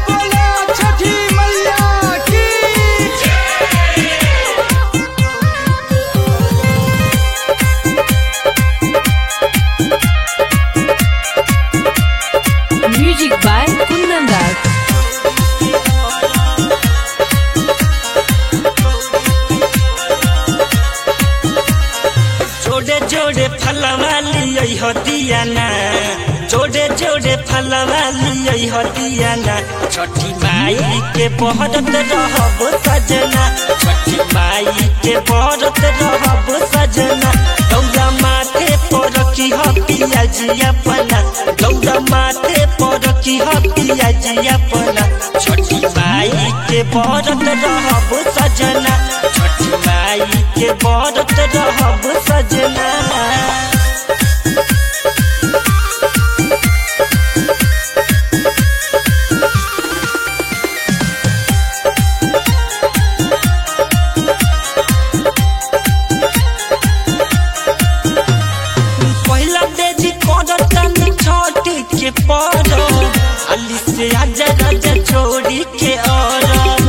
बोलो छठी मैया की। Music by Kundan Das. जोड़े जोड़े फलवा लियै हदियाना, जोड़े जोड़े फलवा लियै हदियाना। छठी माई के बहरत रहब सजना, छठी माई के बहरत रहब सजना। दौरा माथे पर रखी ह पियाजी अपना, दौरा माथे पर रखी ह पियाजी अपना। छठी माई के बहरत रहब सजना, छठी माई के बहरत रहब सजना। पहिला तेजी करतनी छठी के पर, अली से आजा राजा छोड़ी के और।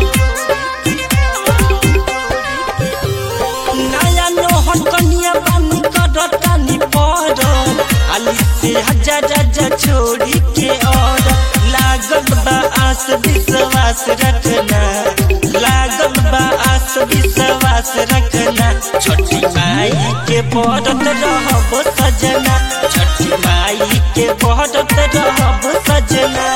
नया नोहन कनिया बानी करतनी पर, अली से आजा राजा छोड़ी के और। लागल बा आस विश्वास रखना, लागल बा आस विश्वास रखना। छठी माई के बहरत रहब सजना, छठी माई के बहरत रहब सजना।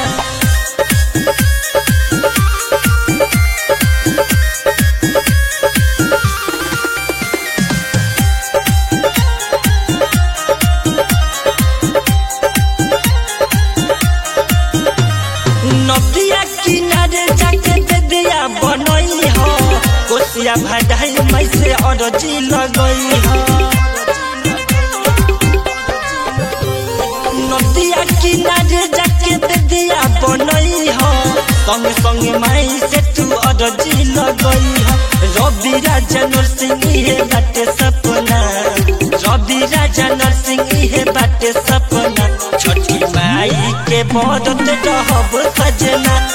नदिया किनारे जाके ददिया बनई हो, कोसिया भाडाई मई से अरजी लगई हो। नदिया किनारे जाके ददिया बनई हो, संगे संगे माई से तू अरजी लगई हो। रवि राजा नरसिंह हे बाटे सपना, रवि राजा नरसिंह हे बाटे सपना। छठी माई के बहरत रहब सजना,